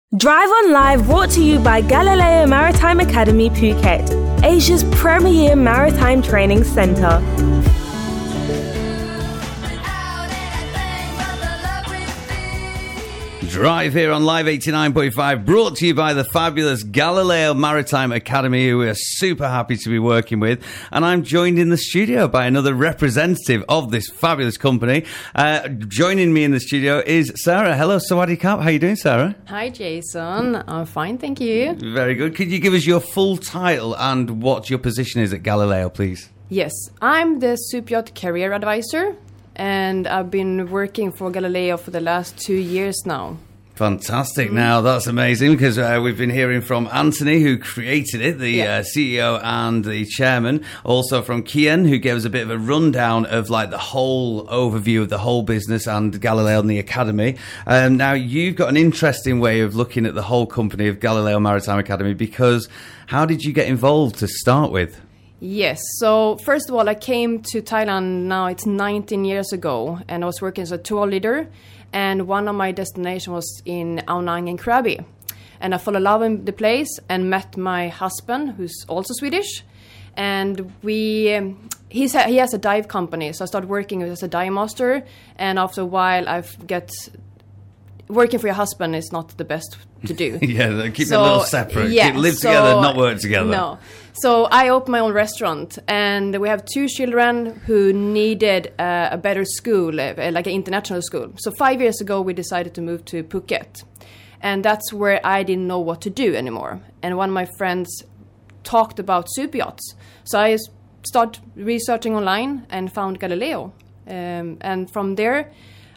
Drive On Live brought to you by Galileo Maritime Academy Phuket, Asia's premier maritime training centre. Drive here on Live 89.5, brought to you by the fabulous Galileo Maritime Academy, who we are super happy to be working with. And I'm joined in the studio by another representative of this fabulous company. Joining me in the studio is Sarah. Hello, Sawadee Kap. How are you doing, Sarah? Hi, Jason. I'm fine, thank you. Very good. Could you give us your full title and what your position is at Galileo, please? Yes, I'm the Superyacht Career Advisor, and I've been working for Galileo for the last 2 years now. Fantastic. Now, that's amazing because we've been hearing from Anthony, who created it, the CEO and the chairman. Also from Kian, who gave us a bit of a rundown of like the whole overview of the whole business and Galileo and the Academy. Now, you've got an interesting way of looking at the whole company of Galileo Maritime Academy, because how did you get involved to start with? Yes, so first of all, I came to Thailand now, it's 19 years ago, and I was working as a tour leader. And one of my destinations was in Ao Nang and Krabi. And I fell in love with the place and met my husband, who's also Swedish. And he has a dive company, so I started working as a dive master. And after a while, working for your husband is not the best to do. Yeah, keep it a little separate. Live together, not work together. No. So I opened my own restaurant, and we have 2 children who needed a better school, like an international school. So 5 years ago, we decided to move to Phuket. And that's where I didn't know what to do anymore. And one of my friends talked about super yachts. So I started researching online and found Galileo. And from there,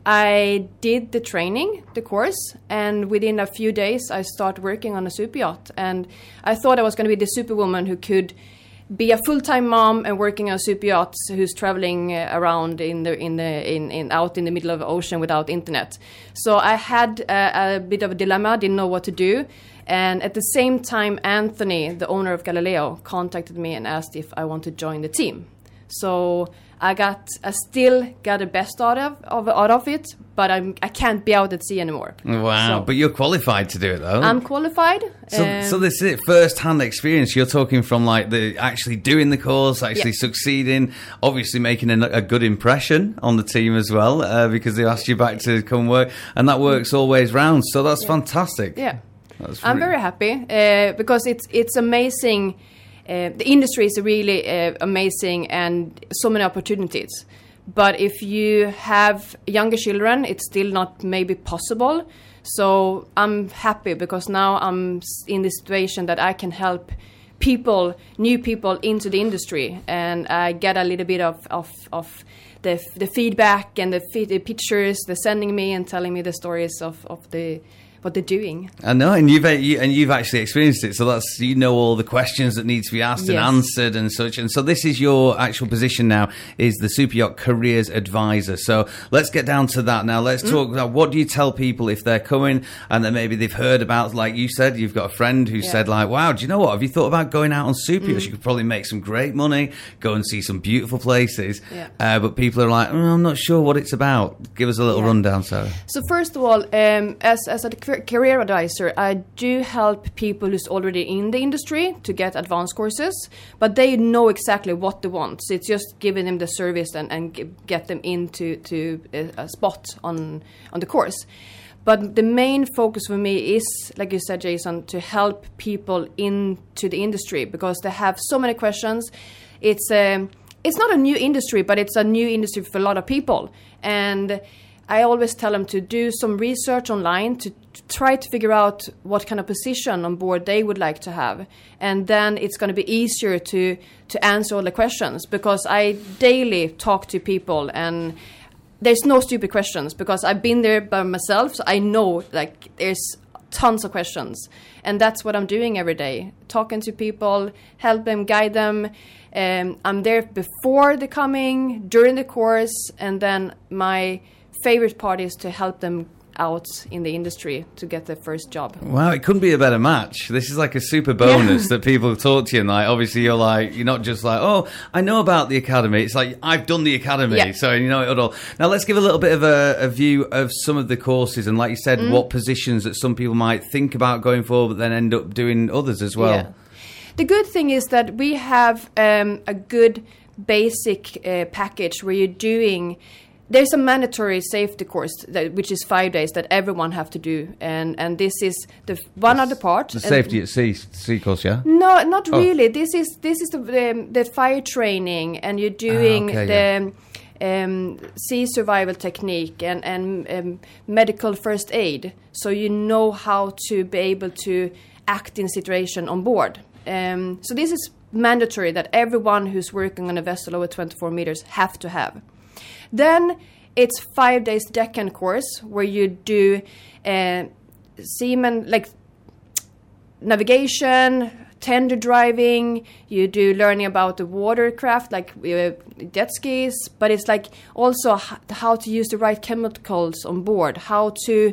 I did the training, the course, and within a few days I started working on a super yacht. And I thought I was going to be the superwoman who could be a full-time mom and working on a super yacht who's traveling around out in the middle of the ocean without internet. So I had a bit of a dilemma, didn't know what to do. And at the same time, Anthony, the owner of Galileo, contacted me and asked if I want to join the team. So I still got the best out of it, but I can't be out at sea anymore. Wow, but you're qualified to do it, though. I'm qualified. So this is it, first-hand experience. You're talking from like the actually doing the course, actually succeeding, obviously making a good impression on the team as well, because they asked you back to come work, and that works always round. So that's fantastic. Yeah, I'm very happy because it's amazing. The industry is really amazing and so many opportunities. But if you have younger children, it's still not maybe possible. So I'm happy because now I'm in the situation that I can help new people into the industry. And I get a little bit of the feedback and the pictures they're sending me and telling me the stories of what they're doing. I know, and you've actually experienced it, so that's, you know, all the questions that need to be asked and answered and such. And so this is your actual position now, is the Superyacht Careers Advisor. So let's get down to that now. Let's talk about, what do you tell people if they're coming and then maybe they've heard about, like you said, you've got a friend who said like, wow, do you know what, have you thought about going out on Superyachts? You could probably make some great money, go and see some beautiful places, but people are like, I'm not sure what it's about. Give us a little rundown, Sarah. So first of all, as a career advisor, I do help people who's already in the industry to get advanced courses, but they know exactly what they want. So it's just giving them the service and get them into a spot on the course. But the main focus for me is, like you said, Jason, to help people into the industry because they have so many questions. It's not a new industry, but it's a new industry for a lot of people. And I always tell them to do some research online to try to figure out what kind of position on board they would like to have. And then it's going to be easier to answer all the questions because I daily talk to people and there's no stupid questions because I've been there by myself. So I know like there's tons of questions. And that's what I'm doing every day. Talking to people, help them, guide them. I'm there before the coming, during the course, and then my favorite part is to help them out in the industry to get their first job. Wow, it couldn't be a better match. This is like a super bonus that people talk to you and like, obviously you're not just like, oh, I know about the academy. It's like, I've done the academy, so you know it all. Now let's give a little bit of a view of some of the courses and, like you said, what positions that some people might think about going for but then end up doing others as well. Yeah. The good thing is that we have a good basic package where you're doing. There's a mandatory safety course which is 5 days that everyone have to do, and this is the one other part. The safety at sea course, yeah? No, not really. This is the fire training, and you're doing sea survival technique and medical first aid, so you know how to be able to act in situation on board. So this is mandatory that everyone who's working on a vessel over 24 meters have to have. Then it's 5 days deckhand course where you do seaman, like navigation, tender driving. You do learning about the watercraft, like jet skis, but it's like also how to use the right chemicals on board, how to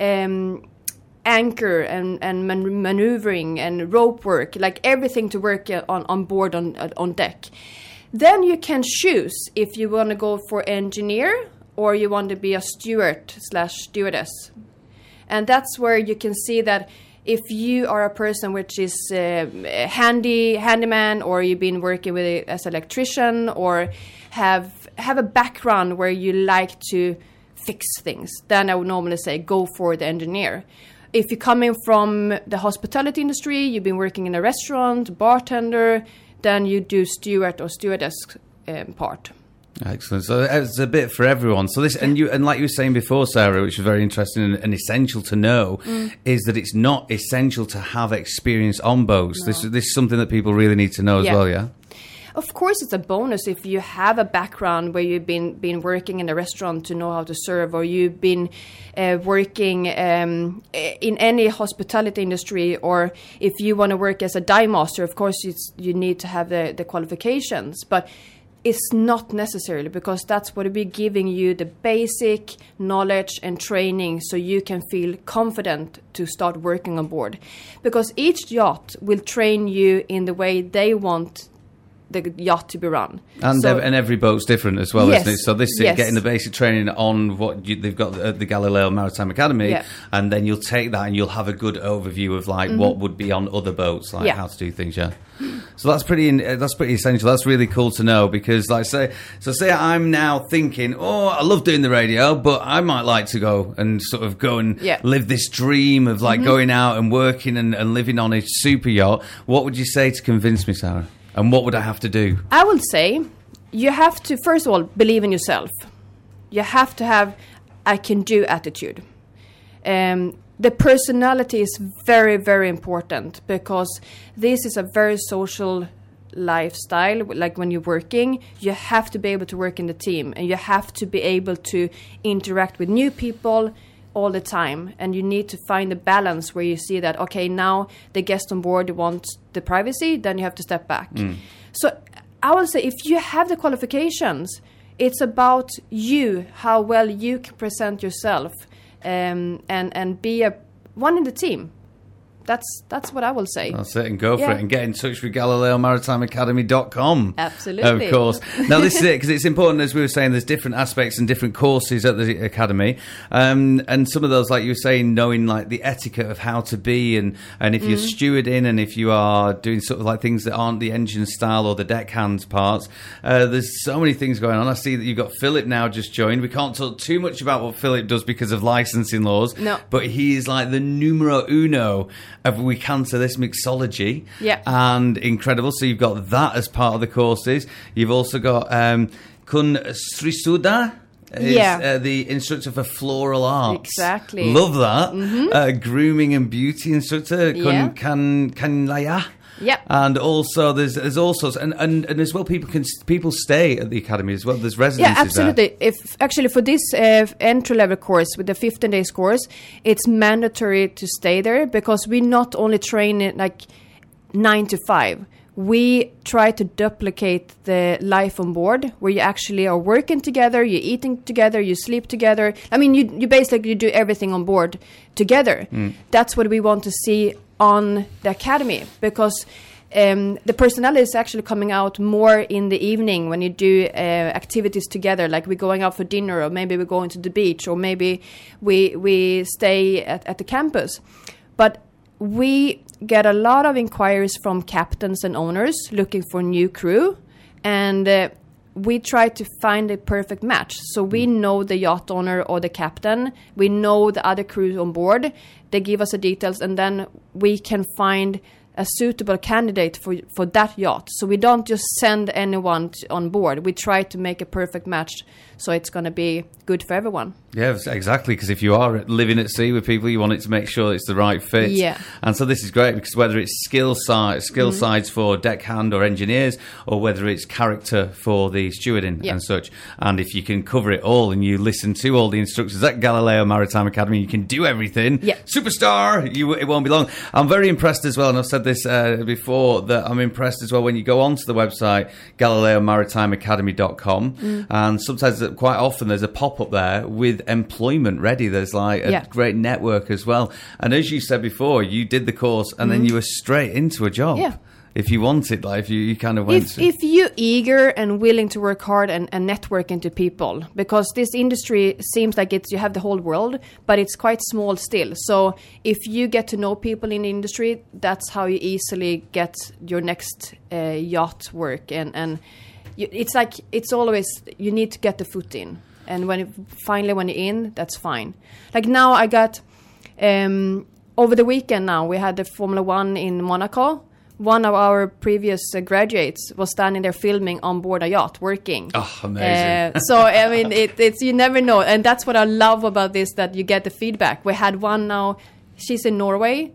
anchor and maneuvering and rope work, like everything to work on board on deck. Then you can choose if you want to go for engineer or you want to be a steward/stewardess. And that's where you can see that if you are a person which is handyman, or you've been working with it as an electrician, or have a background where you like to fix things, then I would normally say go for the engineer. If you're coming from the hospitality industry, you've been working in a restaurant, bartender, then you do steward or stewardess part. Excellent. So it's a bit for everyone. So this, and like you were saying before, Sarah, which was very interesting and essential to know, is that it's not essential to have experience on boats. No. This is something that people really need to know as well. Yeah. Of course, it's a bonus if you have a background where you've been working in a restaurant to know how to serve, or you've been working in any hospitality industry, or if you want to work as a dive master, of course you need to have the qualifications. But it's not necessarily, because that's what will be giving you the basic knowledge and training so you can feel confident to start working on board. Because each yacht will train you in the way they want the yacht to be run. And every boat's different as well, isn't it? So this is getting the basic training on what they've got at the Galileo Maritime Academy, and then you'll take that and you'll have a good overview of like what would be on other boats, like how to do things, So that's pretty essential. That's really cool to know, because like say I'm now thinking, I love doing the radio, but I might like to go and live this dream of like going out and working and living on a super yacht. What would you say to convince me, Sarah? And what would I have to do? I would say you have to, first of all, believe in yourself. You have to have I can do attitude. The personality is very, very important, because this is a very social lifestyle. Like when you're working, you have to be able to work in the team, and you have to be able to interact with new people all the time, and you need to find a balance where you see that, okay, now the guest on board wants the privacy, then you have to step back. So I will say, if you have the qualifications, it's about you, how well you can present yourself, and be one in the team. That's what I will say. That's it, and go for it, and get in touch with GalileoMaritimeAcademy.com. Absolutely. Of course. Now, this is it, because it's important, as we were saying, there's different aspects and different courses at the Academy. And some of those, like you were saying, knowing like the etiquette of how to be, and if you're stewarding, and if you are doing sort of like things that aren't the engine style or the deckhands parts, there's so many things going on. I see that you've got Philip now just joined. We can't talk too much about what Philip does because of licensing laws. No. But he is like the numero uno of we can to this mixology, and incredible. So you've got that as part of the courses. You've also got Kun Srisuda, the instructor for floral arts. Exactly, love that. Grooming and beauty instructor, Kun Kanlaya. Yep. And also there's all sorts, and as well people stay at the academy as well. There's residences. Yeah, absolutely. There. If actually for this entry level course with the 15 days course, it's mandatory to stay there, because we not only train it like 9 to 5. we try to duplicate the life on board, where you actually are working together, you're eating together, you sleep together. I mean, you basically do everything on board together. That's what we want to see on the academy, because the personality is actually coming out more in the evening when you do activities together, like we're going out for dinner, or maybe we're going to the beach, or maybe we stay at the campus. But we get a lot of inquiries from captains and owners looking for new crew, and we try to find a perfect match. So we know the yacht owner or the captain, we know the other crews on board, they give us the details, and then we can find a suitable candidate for that yacht. So we don't just send anyone on board. We try to make a perfect match, so it's going to be good for everyone. Yeah, exactly, because if you are living at sea with people, you want it to make sure it's the right fit. Yeah. And so this is great, because whether it's skill sides for deckhand or engineers, or whether it's character for the stewarding and such, and if you can cover it all and you listen to all the instructors at Galileo Maritime Academy, you can do everything. Yeah. Superstar! It won't be long. I'm very impressed as well, and I've said this before, that I'm impressed as well when you go onto the website, GalileoMaritimeAcademy.com, and sometimes, quite often, there's a pop-up there with employment ready. There's like a great network as well. And as you said before, you did the course and then you were straight into a job. Yeah. If you wanted, like if you kind of went if you're eager and willing to work hard and network into people, because this industry seems like you have the whole world, but it's quite small still. So if you get to know people in the industry, that's how you easily get your next yacht work. And it's always, you need to get the foot in. And when you're in, that's fine. Like now I got, over the weekend now, we had the Formula 1 in Monaco. One of our previous graduates was standing there filming on board a yacht, working. Oh, amazing. So, I mean, it's you never know. And that's what I love about this, that you get the feedback. We had one now, she's in Norway.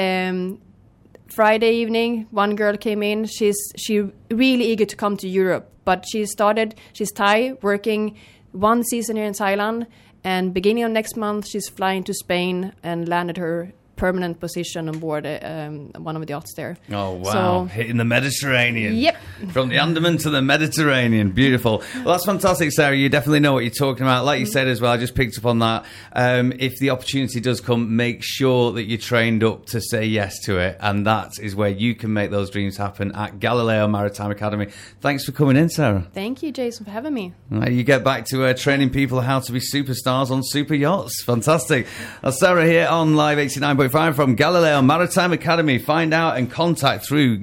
Friday evening, one girl came in. She's really eager to come to Europe. But she's Thai, working one season here in Thailand, and beginning of next month she's flying to Spain and landed her permanent position on board one of the yachts there. Oh, wow. So, hitting the Mediterranean. Yep. From the Andaman to the Mediterranean. Beautiful. Well, that's fantastic, Sarah. You definitely know what you're talking about. Like you said as well, I just picked up on that. If the opportunity does come, make sure that you're trained up to say yes to it. And that is where you can make those dreams happen at Galileo Maritime Academy. Thanks for coming in, Sarah. Thank you, Jason, for having me. You get back to training people how to be superstars on super yachts. Fantastic. That's Sarah here on Live 89.5 from Galileo Maritime Academy. Find out and contact through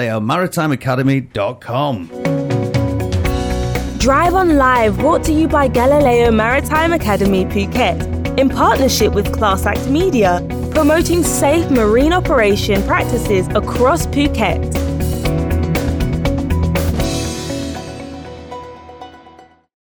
GalileoMaritimeAcademy.com. Drive on Live, brought to you by Galileo Maritime Academy Phuket, in partnership with Class Act Media, promoting safe marine operation practices across Phuket.